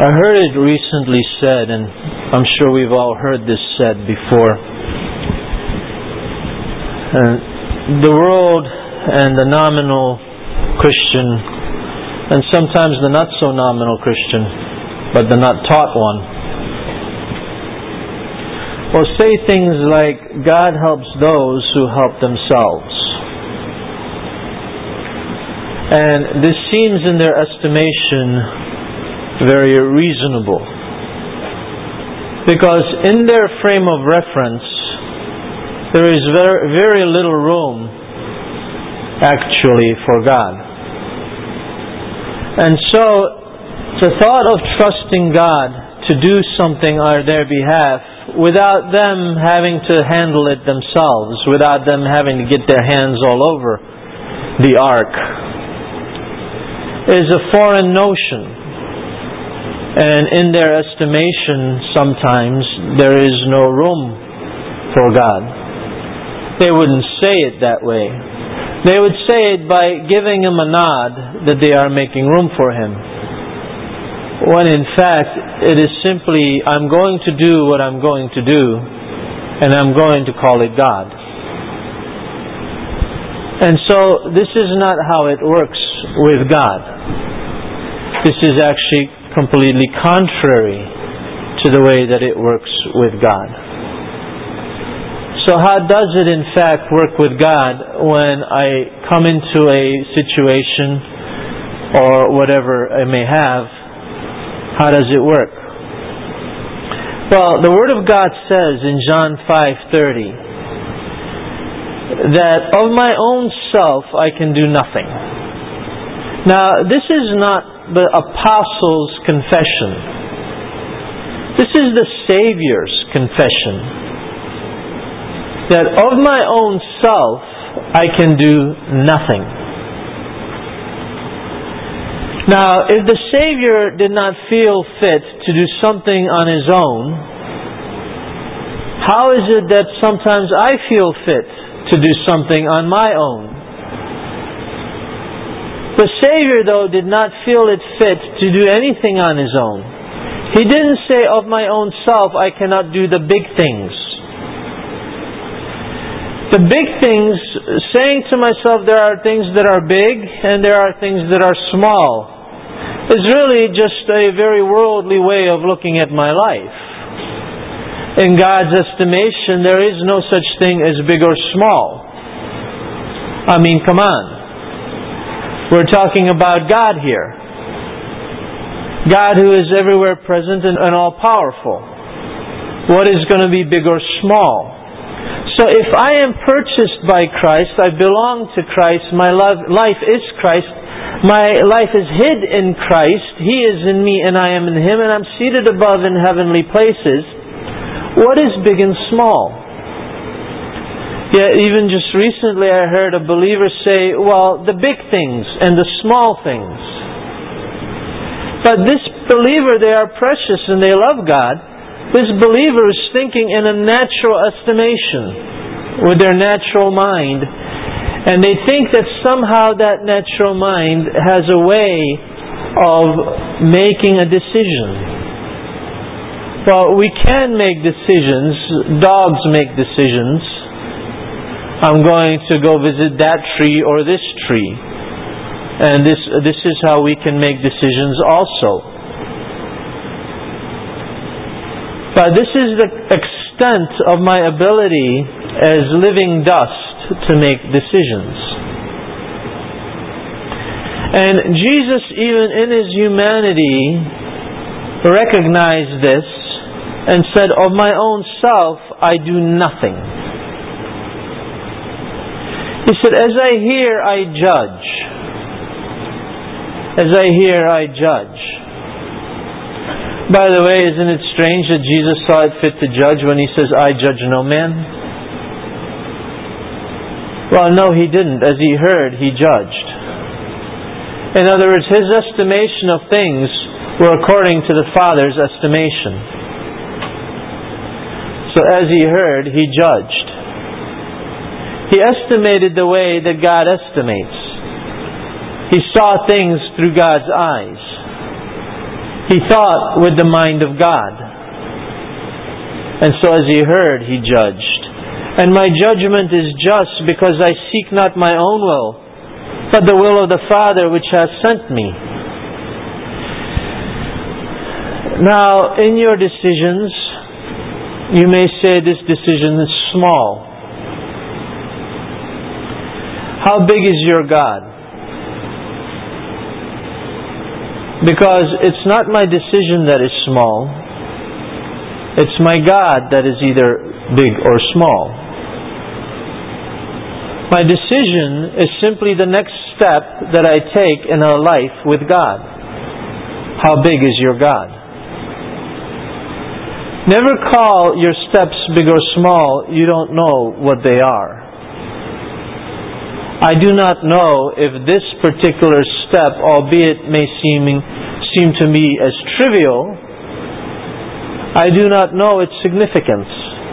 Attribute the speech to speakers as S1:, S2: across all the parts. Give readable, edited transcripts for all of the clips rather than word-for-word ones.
S1: I heard it recently said, and I'm sure we've all heard this said before. The world and the nominal Christian, and sometimes the not so nominal Christian, but the not taught one, will say things like, God helps those who help themselves. And this seems in their estimation very reasonable. Because in their frame of reference, there is very, very little room actually for God. And so, the thought of trusting God to do something on their behalf without them having to handle it themselves, without them having to get their hands all over the ark, is a foreign notion. And in their estimation, sometimes there is no room for God. They wouldn't say it that way. They would say it by giving Him a nod that they are making room for Him. When in fact, it is simply, I'm going to do what I'm going to do, and I'm going to call it God. And so, this is not how it works with God. This is actually completely contrary to the way that it works with God. So how does it in fact work with God when I come into a situation or whatever I may have? How does it work? Well, the Word of God says in John 5:30 that of my own self I can do nothing. Now, this is not the Apostles' confession. This is the Savior's confession. That of my own self I can do nothing. Now, if the Savior did not feel fit to do something on His own, how is it that sometimes I feel fit to do something on my own? The Savior, though, did not feel it fit to do anything on His own. He didn't say, of my own self, I cannot do the big things. The big things, saying to myself there are things that are big and there are things that are small, is really just a very worldly way of looking at my life. In God's estimation, there is no such thing as big or small. I mean, come on. We're talking about God here. God who is everywhere present and all-powerful. What is going to be big or small? So if I am purchased by Christ, I belong to Christ, my life is Christ, my life is hid in Christ, He is in me and I am in Him, and I'm seated above in heavenly places, what is big and small? Yet even just recently I heard a believer say, well, the big things and the small things. But this believer, they are precious and they love God. This believer is thinking in a natural estimation with their natural mind, and they think that somehow that natural mind has a way of making a decision. Well, we can make decisions. Dogs make decisions. I'm going to go visit that tree or this tree. And this is how we can make decisions also. But this is the extent of my ability as living dust to make decisions. And Jesus, even in His humanity, recognized this and said, of my own self, I do nothing. He said, as I hear, I judge. As I hear, I judge. By the way, isn't it strange that Jesus saw it fit to judge when He says, I judge no man? Well, no, He didn't. As He heard, He judged. In other words, His estimation of things were according to the Father's estimation. So as He heard, He judged. He estimated the way that God estimates. He saw things through God's eyes. He thought with the mind of God. And so as he heard, he judged. And my judgment is just, because I seek not my own will, but the will of the Father which has sent me. Now, in your decisions, you may say this decision is small. How big is your God? Because it's not my decision that is small. It's my God that is either big or small. My decision is simply the next step that I take in our life with God. How big is your God? Never call your steps big or small. You don't know what they are. I do not know if this particular step, albeit may seem to me as trivial, I do not know its significance.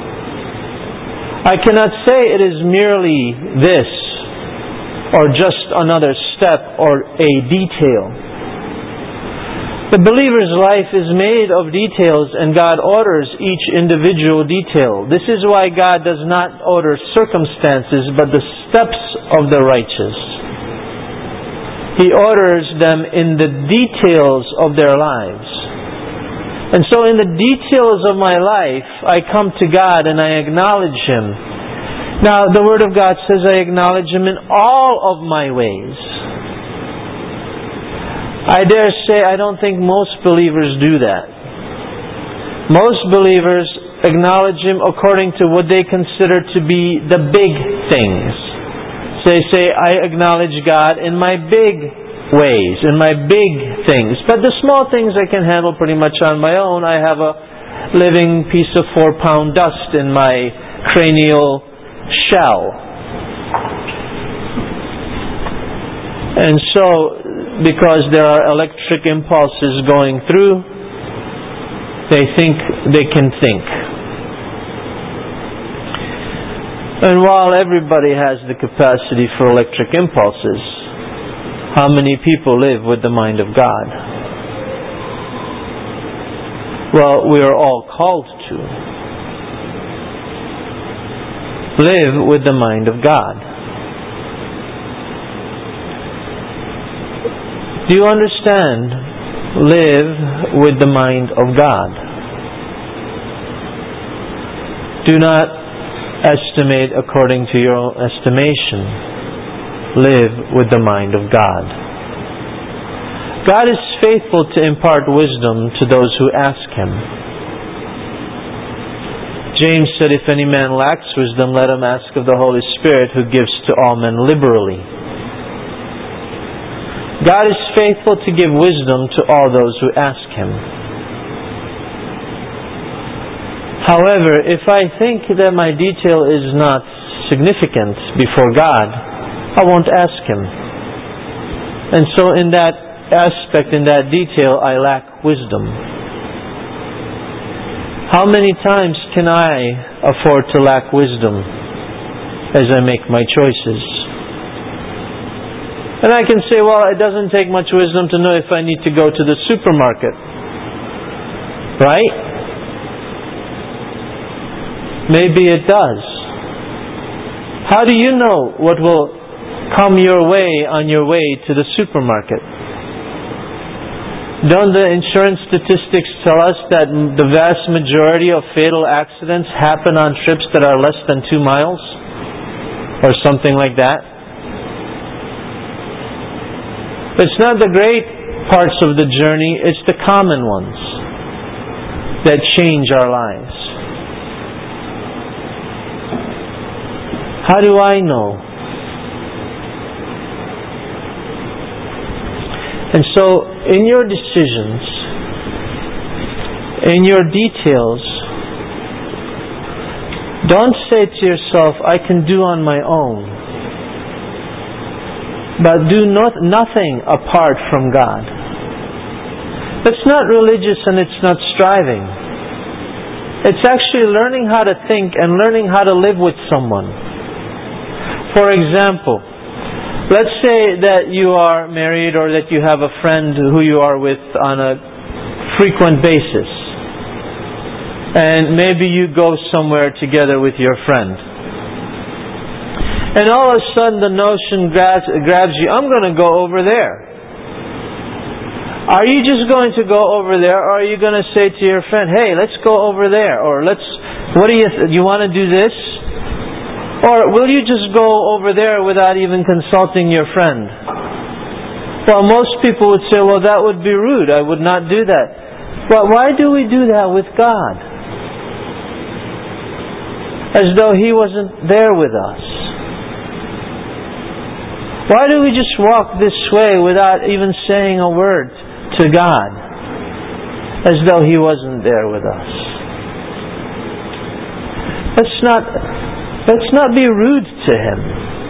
S1: I cannot say it is merely this, or just another step, or a detail. The believer's life is made of details, and God orders each individual detail. This is why God does not order circumstances, but the steps of the righteous. He orders them in the details of their lives. And so in the details of my life, I come to God and I acknowledge Him. Now, the Word of God says I acknowledge Him in all of my ways. I dare say I don't think most believers do that. Most believers acknowledge Him according to what they consider to be the big things. So they say, I acknowledge God in my big ways, in my big things. But the small things I can handle pretty much on my own. I have a living piece of 4-pound dust in my cranial shell. And so, because there are electric impulses going through, they think they can think. And while everybody has the capacity for electric impulses, how many people live with the mind of God? Well, we are all called to live with the mind of God. Do you understand? Live with the mind of God. Do not estimate according to your own estimation. Live with the mind of God. God is faithful to impart wisdom to those who ask Him. James said, if any man lacks wisdom, let him ask of the Holy Spirit, who gives to all men liberally. God is faithful to give wisdom to all those who ask Him. However, if I think that my detail is not significant before God, I won't ask Him. And so in that aspect, in that detail, I lack wisdom. How many times can I afford to lack wisdom as I make my choices? And I can say, well, it doesn't take much wisdom to know if I need to go to the supermarket. Right? Maybe it does. How do you know what will come your way on your way to the supermarket? Don't the insurance statistics tell us that the vast majority of fatal accidents happen on trips that are less than 2 miles? Or something like that? It's not the great parts of the journey, it's the common ones that change our lives. How do I know? And so, in your decisions, in your details, don't say to yourself, I can do on my own. But do nothing apart from God. It's not religious and it's not striving. It's actually learning how to think and learning how to live with someone. For example, let's say that you are married or that you have a friend who you are with on a frequent basis. And maybe you go somewhere together with your friend. And all of a sudden the notion grabs you, I'm going to go over there. Are you just going to go over there, or are you going to say to your friend, hey, let's go over there, or what do you want to do this? Or will you just go over there without even consulting your friend? Well, most people would say, well, that would be rude. I would not do that. But why do we do that with God? As though He wasn't there with us. Why do we just walk this way without even saying a word to God? As though He wasn't there with us. Let's not be rude to Him.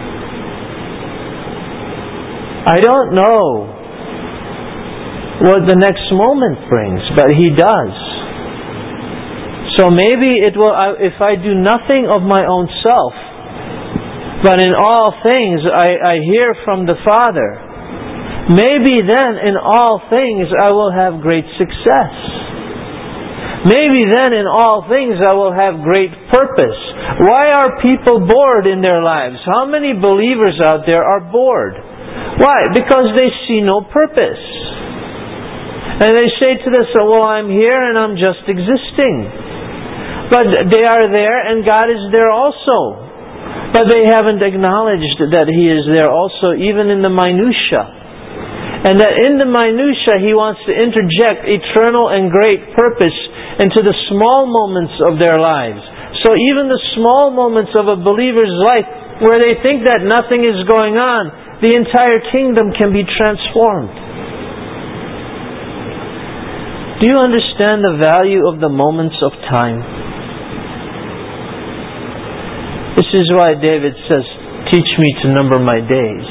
S1: I don't know what the next moment brings, but He does. So maybe it will, if I do nothing of my own self, but in all things I hear from the Father, maybe then in all things I will have great success. Maybe then in all things I will have great purpose. Why are people bored in their lives? How many believers out there are bored? Why? Because they see no purpose. And they say to themselves, well, I'm here and I'm just existing. But they are there and God is there also. But they haven't acknowledged that He is there also, even in the minutiae. And that in the minutiae He wants to interject eternal and great purpose into the small moments of their lives. So even the small moments of a believer's life, where they think that nothing is going on, the entire kingdom can be transformed. Do you understand the value of the moments of time? This is why David says, teach me to number my days.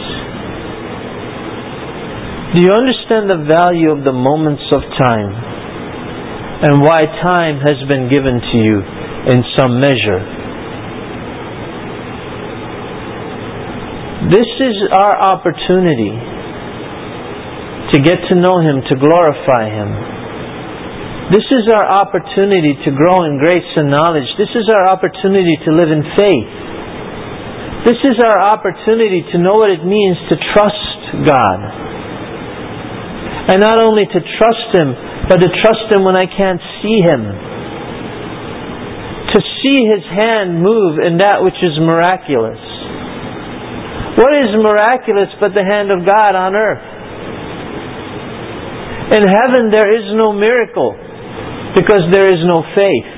S1: Do you understand the value of the moments of time? And why time has been given to you in some measure? This is our opportunity to get to know Him, to glorify Him. This is our opportunity to grow in grace and knowledge. This is our opportunity to live in faith. This is our opportunity to know what it means to trust God. And not only to trust Him, but to trust Him when I can't see Him. To see His hand move in that which is miraculous. What is miraculous but the hand of God on earth? In heaven there is no miracle, because there is no faith.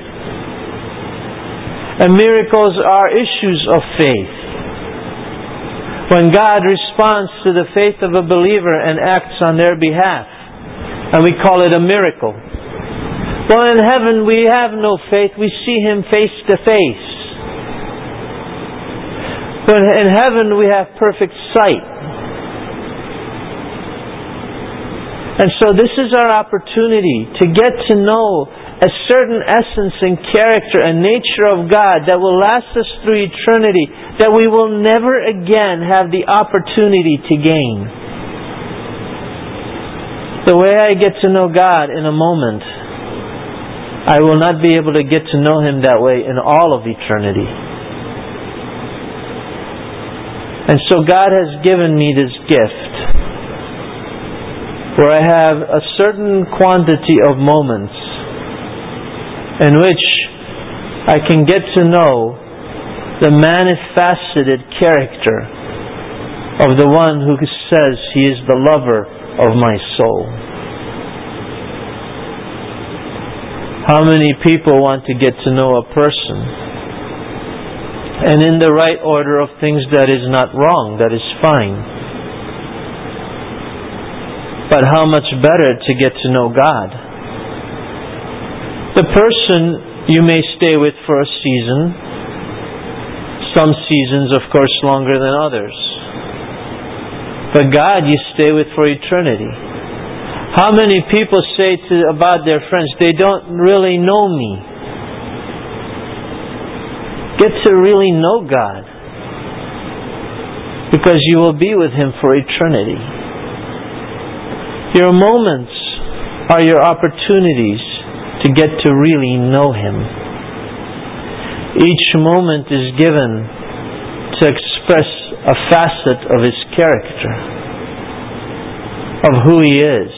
S1: And miracles are issues of faith. When God responds to the faith of a believer and acts on their behalf, and we call it a miracle. Well, in heaven we have no faith, we see Him face to face. But in heaven we have perfect sight. And so this is our opportunity to get to know a certain essence and character and nature of God that will last us through eternity, that we will never again have the opportunity to gain. The way I get to know God in a moment, I will not be able to get to know Him that way in all of eternity. And so God has given me this gift, where I have a certain quantity of moments in which I can get to know the manifested character of the one who says He is the lover of my soul. How many people want to get to know a person, and in the right order of things, that is not wrong, that is fine. But how much better to get to know God? The person you may stay with for a season, some seasons of course longer than others. But God you stay with for eternity. How many people say about their friends, they don't really know me? Get to really know God, because you will be with Him for eternity. Your moments are your opportunities to get to really know Him. Each moment is given to express a facet of His character, of who He is.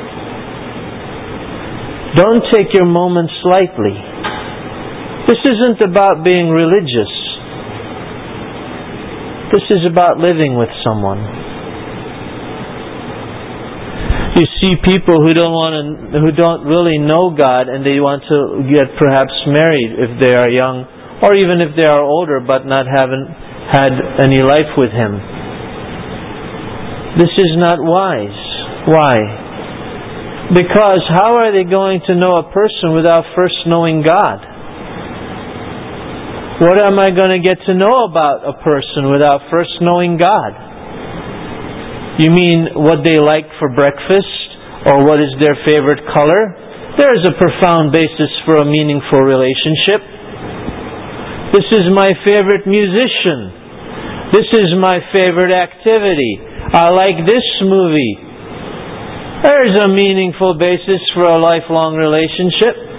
S1: Don't take your moments lightly. This isn't about being religious. This is about living with someone. You see people who don't really know God, and they want to get perhaps married if they are young, or even if they are older but haven't had any life with Him. This is not wise. Why? Because how are they going to know a person without first knowing God? What am I going to get to know about a person without first knowing God? You mean what they like for breakfast, or what is their favorite color? There is a profound basis for a meaningful relationship. This is my favorite musician. This is my favorite activity. I like this movie. There is a meaningful basis for a lifelong relationship.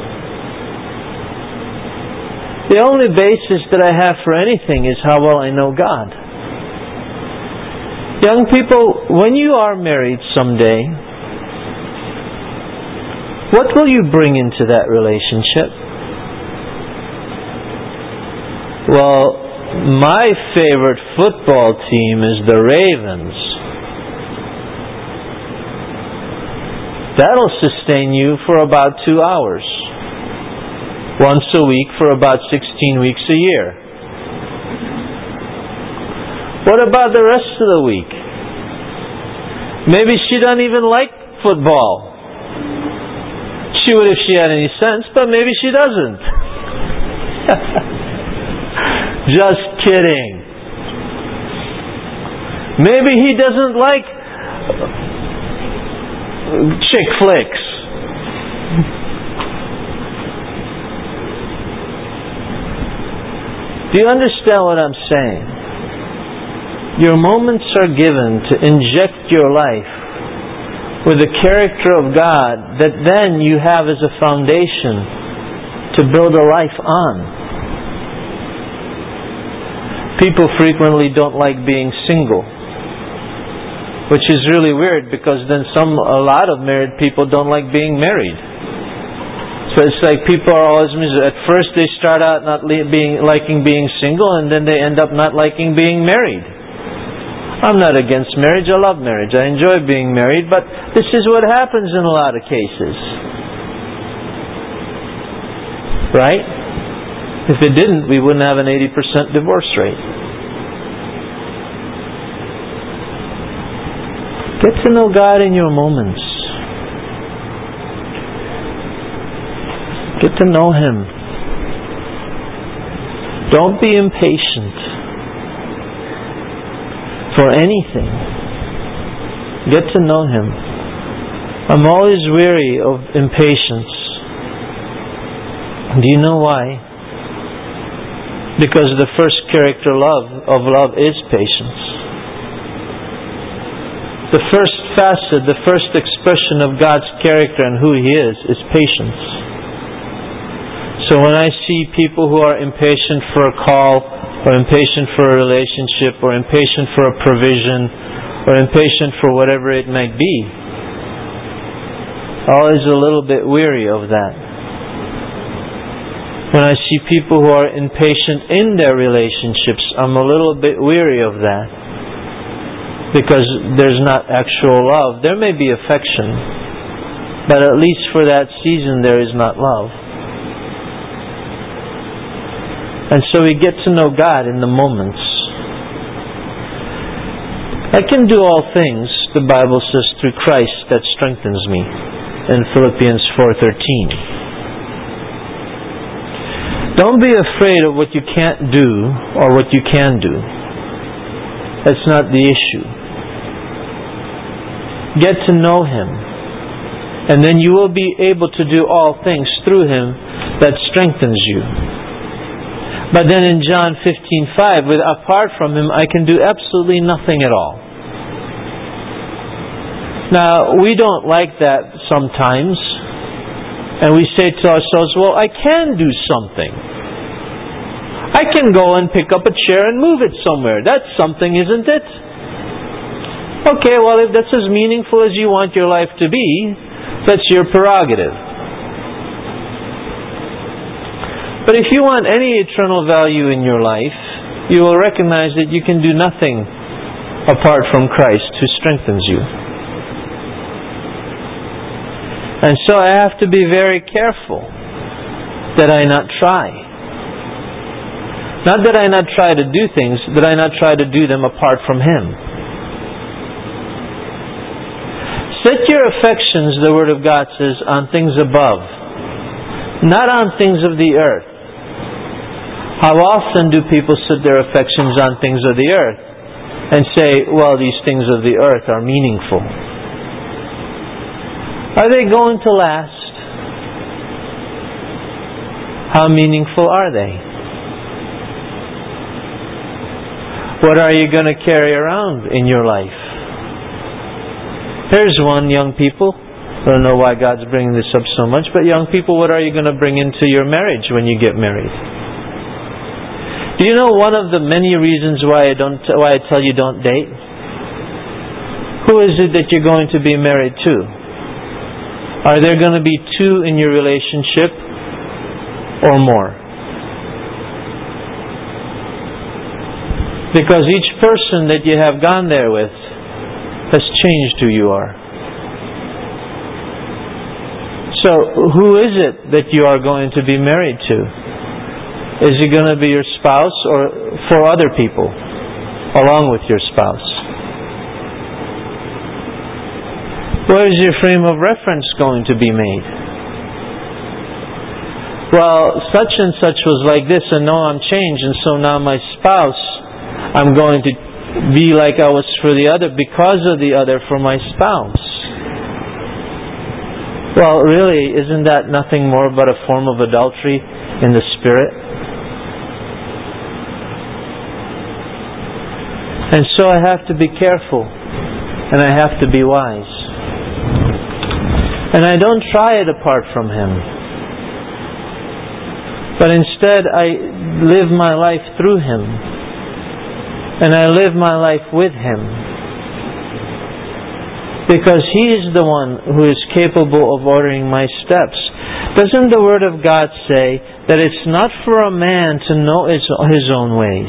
S1: The only basis that I have for anything is how well I know God. Young people, when you are married someday, what will you bring into that relationship? Well, my favorite football team is the Ravens. That'll sustain you for about 2 hours. Once a week for about 16 weeks a year. What about the rest of the week? Maybe she doesn't even like football. She would if she had any sense, but maybe she doesn't. Just kidding. Maybe he doesn't like chick flicks. Do you understand what I'm saying? Your moments are given to inject your life with the character of God that then you have as a foundation to build a life on. People frequently don't like being single, which is really weird because then a lot of married people don't like being married. So it's like people are always miserable. At first they start out not liking being single, and then they end up not liking being married. I'm not against marriage. I love marriage. I enjoy being married, but this is what happens in a lot of cases. Right? If it didn't, we wouldn't have an 80% divorce rate. Get to know God in your moments. Get to know Him. Don't be impatient for anything. Get to know Him. I'm always weary of impatience. Do you know why? Because the first character of love is patience. The first facet, the first expression of God's character and who He is patience. So when I see people who are impatient for a call, or impatient for a relationship, or impatient for a provision, or impatient for whatever it might be, always a little bit weary of that. When I see people who are impatient in their relationships, I'm a little bit weary of that. Because there's not actual love. There may be affection, but at least for that season there is not love. And so we get to know God in the moments. I can do all things, the Bible says, through Christ that strengthens me, in Philippians 4:13. Don't be afraid of what you can't do or what you can do. That's not the issue. Get to know Him, and then you will be able to do all things through Him that strengthens you. But then in John 15:5, apart from Him, I can do absolutely nothing at all. Now, we don't like that sometimes. And we say to ourselves, well, I can do something. I can go and pick up a chair and move it somewhere. That's something, isn't it? Okay, well, if that's as meaningful as you want your life to be, that's your prerogative. But if you want any eternal value in your life, you will recognize that you can do nothing apart from Christ who strengthens you. And so I have to be very careful that I not try. Not that I not try to do things, that I not try to do them apart from Him. Set your affections, the Word of God says, on things above, not on things of the earth. How often do people set their affections on things of the earth and say, well, these things of the earth are meaningful? Are they going to last? How meaningful are they? What are you going to carry around in your life? Here's one, young people. I don't know why God's bringing this up so much, but young people, what are you going to bring into your marriage when you get married? Do you know one of the many reasons why I tell you don't date? Who is it that you're going to be married to? Are there going to be two in your relationship or more? Because each person that you have gone there with has changed who you are. So, who is it that you are going to be married to? Is it going to be your spouse or for other people along with your spouse? Where is your frame of reference going to be made? Well, such and such was like this, and now I'm changed, and so now my spouse, I'm going to be like I was for the other, because of the other for my spouse. Well, really, isn't that nothing more but a form of adultery in the spirit? And so I have to be careful, and I have to be wise. And I don't try it apart from Him. But instead I live my life through Him. And I live my life with Him. Because He is the one who is capable of ordering my steps. Doesn't the Word of God say that it's not for a man to know his own ways?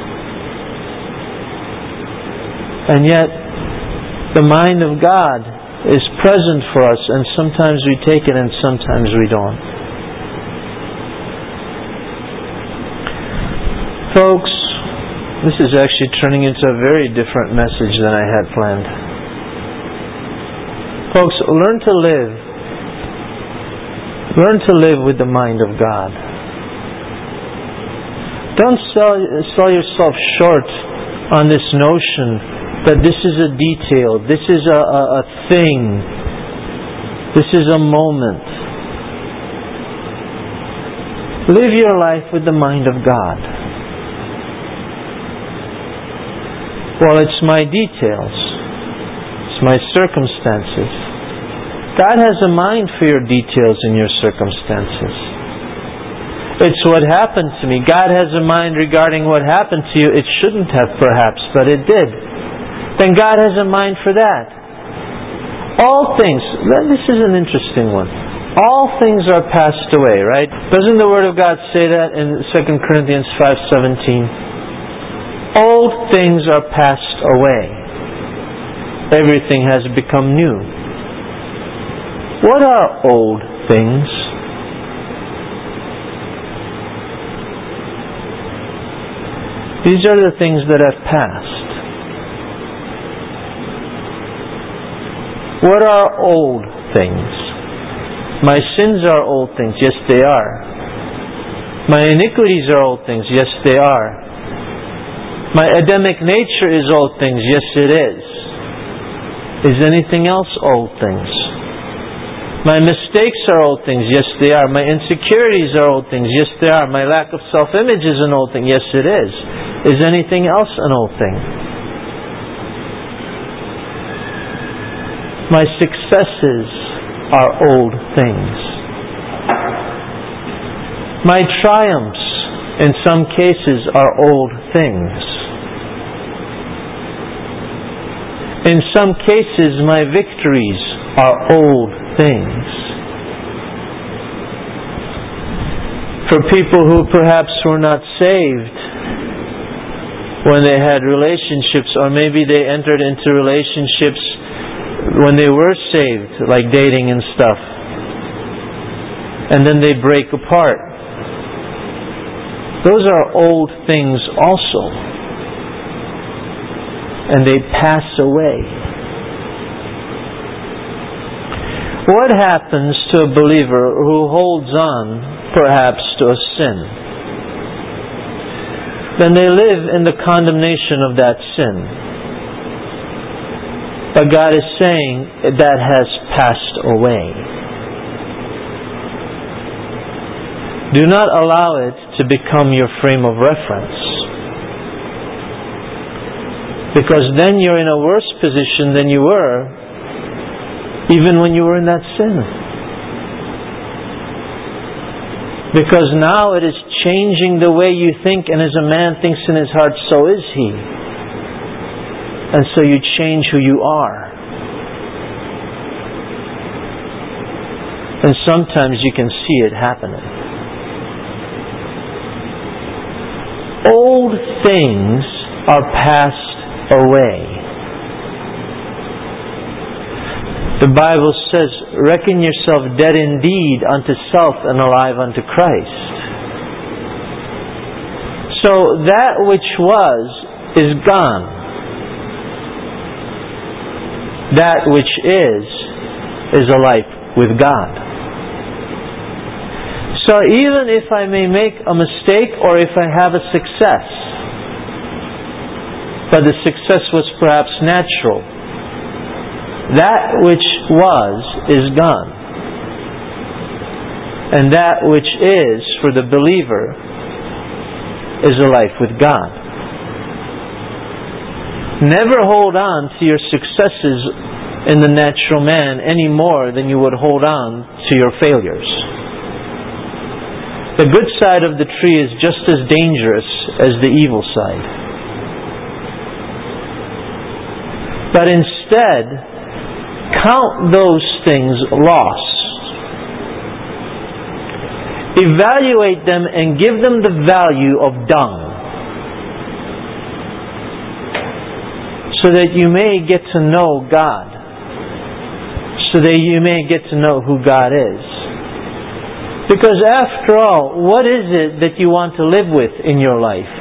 S1: And yet, the mind of God is present for us, and sometimes we take it and sometimes we don't. Folks, this is actually turning into a very different message than I had planned. Folks, learn to live. Learn to live with the mind of God. Don't sell yourself short on this notion that this is a detail, this is a thing, this is a moment. Live your life with the mind of God. Well, it's my details, it's my circumstances. God has a mind for your details and your circumstances. It's what happened to me. God has a mind regarding what happened to you. It shouldn't have, perhaps, but it did. Then God has a mind for that. All things, this is an interesting one. All things are passed away, right? Doesn't the Word of God say that in 2 Corinthians 5:17? Old things are passed away. Everything has become new. What are old things? These are the things that have passed. What are old things? My sins are old things. Yes, they are. My iniquities are old things. Yes, they are. My Adamic nature is old things. Yes, it is. Is anything else old things? My mistakes are old things. Yes, they are. My insecurities are old things. Yes, they are. My lack of self-image is an old thing. Yes, it is. Is anything else an old thing? My successes are old things. My triumphs, in some cases, are old things. In some cases, my victories are old things. For people who perhaps were not saved when they had relationships, or maybe they entered into relationships when they were saved, like dating and stuff, and then they break apart. Those are old things also, and they pass away. What happens to a believer who holds on, perhaps, to a sin? Then they live in the condemnation of that sin. But God is saying that has passed away. Do not allow it to become your frame of reference. Because then you're in a worse position than you were even when you were in that sin. Because now it is changing the way you think, and as a man thinks in his heart, so is he. And so you change who you are. And sometimes you can see it happening. Old things are passed away. The Bible says, reckon yourself dead indeed unto self and alive unto Christ. So that which was is gone. That which is a life with God. So even if I may make a mistake or if I have a success, but the success was perhaps natural, that which was is gone. And that which is for the believer is a life with God. Never hold on to your successes in the natural man any more than you would hold on to your failures. The good side of the tree is just as dangerous as the evil side. But instead, count those things lost. Evaluate them and give them the value of dung, so that you may get to know God, so that you may get to know who God is. Because after all, what is it that you want to live with in your life?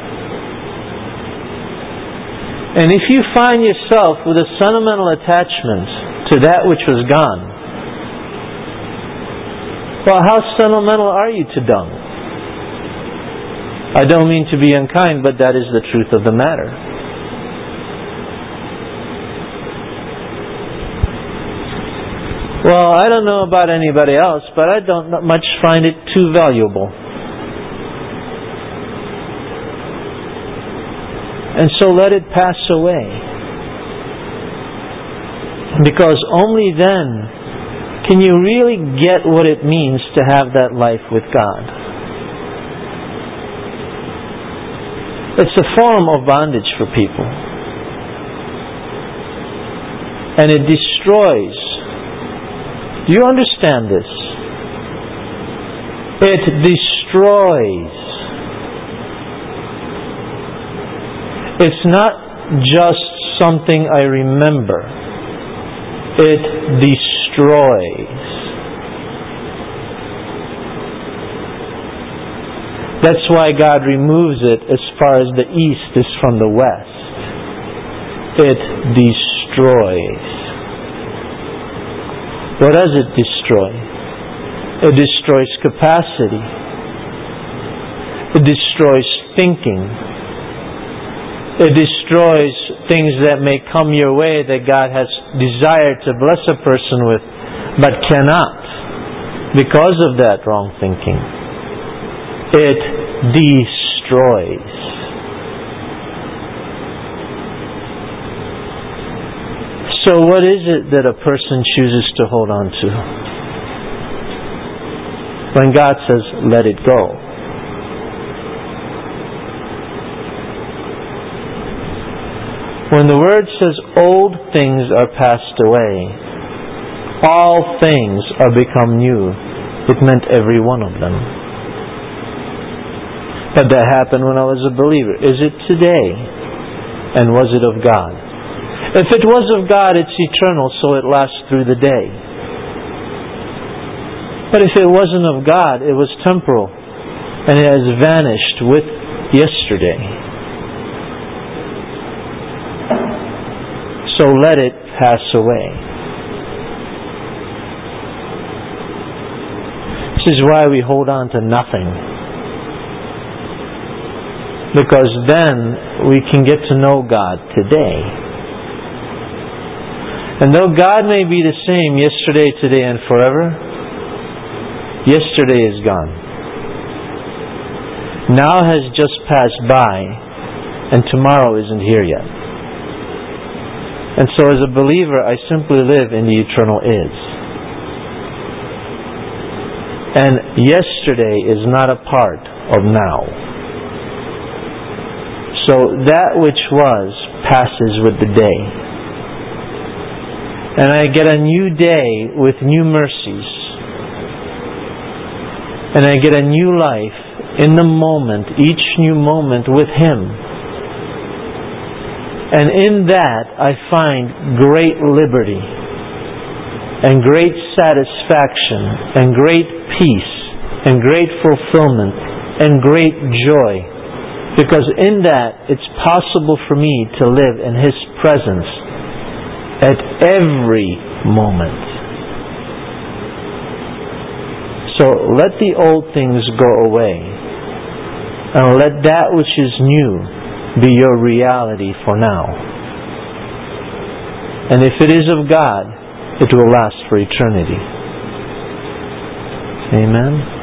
S1: And if you find yourself with a sentimental attachment to that which was gone, well, how sentimental are you to dung? I don't mean to be unkind, but that is the truth of the matter. Well, I don't know about anybody else, but I don't much find it too valuable. And so let it pass away. Because only then can you really get what it means to have that life with God. It's a form of bondage for people. And it destroys. Do you understand this? It destroys. It's not just something I remember. It destroys. That's why God removes it as far as the east is from the west. It destroys. What does it destroy? It destroys capacity. It destroys thinking. It destroys things that may come your way that God has desired to bless a person with, but cannot because of that wrong thinking. It destroys. So what is it that a person chooses to hold on to? When God says, let it go. When the Word says old things are passed away, all things are become new, it meant every one of them. But that happened when I was a believer. Is it today? And was it of God? If it was of God, it's eternal, so it lasts through the day. But if it wasn't of God, it was temporal, and it has vanished with yesterday. So let it pass away. This is why we hold on to nothing. Because then we can get to know God today. And though God may be the same yesterday, today, and forever, yesterday is gone. Now has just passed by, and tomorrow isn't here yet. And so as a believer, I simply live in the eternal is. And yesterday is not a part of now. So that which was passes with the day. And I get a new day with new mercies. And I get a new life in the moment, each new moment with Him. And in that I find great liberty and great satisfaction and great peace and great fulfillment and great joy. Because in that it's possible for me to live in His presence at every moment. So let the old things go away and let that which is new be your reality for now. And if it is of God, it will last for eternity. Amen.